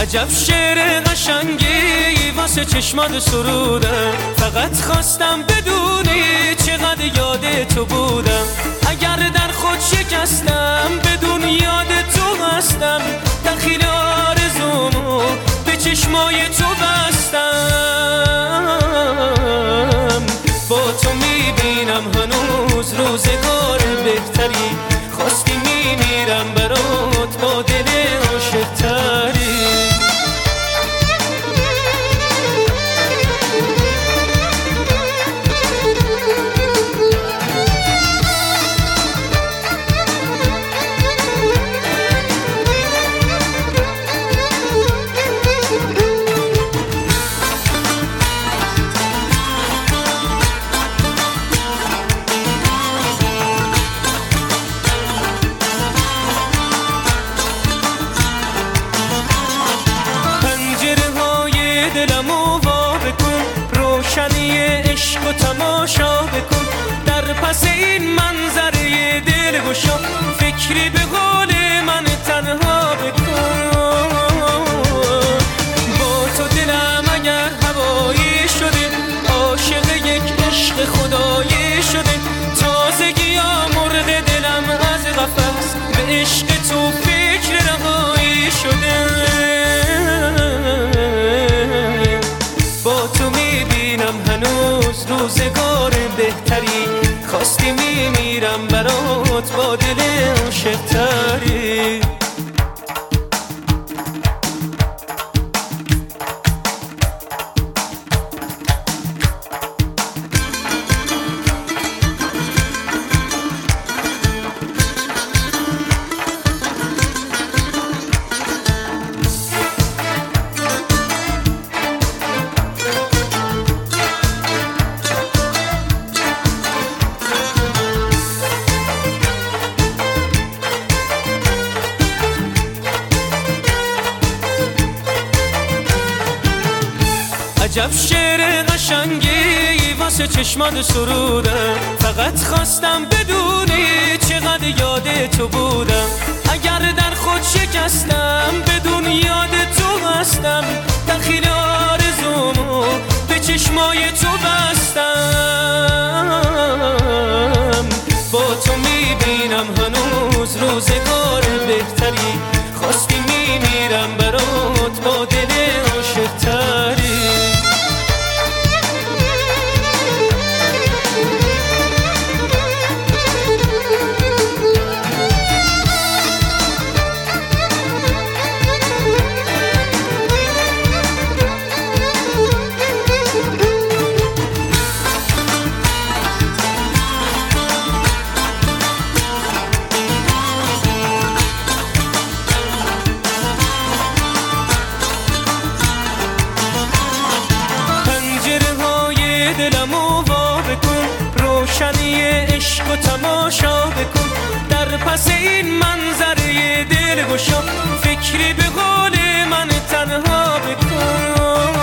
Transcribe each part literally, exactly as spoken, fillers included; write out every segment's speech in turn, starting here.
عجب شعر قشنگی واسه چشمات سرودم، فقط خواستم بدونی چقدر یاد تو بودم. اگر در خود شکستم بدون یاد تو هستم، دخیل آرزومو به چشمای تو بستم. با تو میبینم هنوز روزگار بهتری، خواستی میمیرم برات با دل عاشق‌تری. روشنی عشق و تماشا بکن، در پس این منظره دلگشا فکری به قول من تنها بکن. با تو دلم اگر هوایی شده، عاشق یک عشق خدایی شده. تازگی ها مرغ دلم از قفس، به عشق تو فکر رهایی شده. با تو میبینم هنوز روزگار بهتری، خواستی میمیرم برات با دل عاشق‌تری. عجب شعر قشنگی واسه چشمات سرودم، فقط خواستم بدونی چقدر یاد تو بودم. اگر در خود شکستم بدون یاد تو هستم، دخیل آرزومو به چشمای تو بستم. با تو میبینم هنوز روزگار بهتری، خواستی میمیرم برات با دل عاشق‌تری. دلمو وا بکن، روشنی عشق و تماشا بکن، در پس این منظره دلگشا فکری به قول من تنها بکن.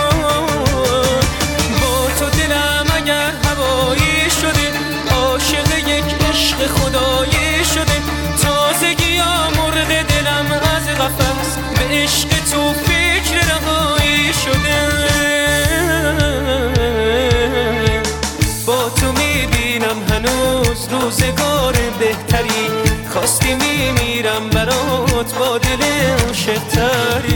با تو دلم اگر هوایی شده، عاشق یک عشق خدایی شده. تازگی ها مرغ دلم از قفس، به عشق تو فکر رهایی شده. با تو میبینم هنوز روزگار بهتری، خواستی میمیرم برات با دل عاشق‌تری.